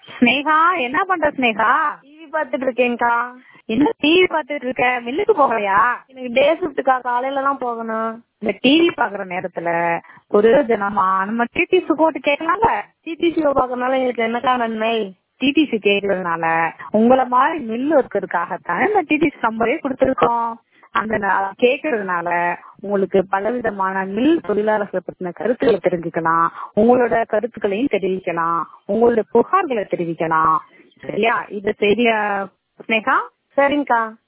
ஸ்னேகா, என்ன பண்ற ஸ்னேகா? டிவி பாத்துட்டு இருக்கேன்க்கா. என்ன டிவி பாத்துட்டு இருக்க? மில்லுக்கு போகலையா? எனக்கு டே ஷிஃப்ட்க்கா, காலையில தான் போகணும். இந்த டிவி பாக்குற நேரத்துல ஒரு தினமா நம்ம டிடிசி போட்டு கேட்கலாம்ல. டிடிசிஓ பாக்குறதுனால எங்களுக்கு என்னக்கா நன்மை? டிடிசி கேட்கறதுனால உங்களை மாதிரி மில் இருக்கிறதுக்காகத்தான் இந்த டிடிசி நம்பரே கொடுத்துருக்கோம். அந்த கேட்கறதுனால உங்களுக்கு பலவிதமான மில் தொழிலாளர்களை பற்றின கருத்துக்களை தெரிஞ்சுக்கலாம், உங்களோட கருத்துக்களையும் தெரிவிக்கலாம், உங்களோட புகார்களை தெரிவிக்கலாம். சரியா? இது சரியா ஸ்னேகா? சரிங்கக்கா.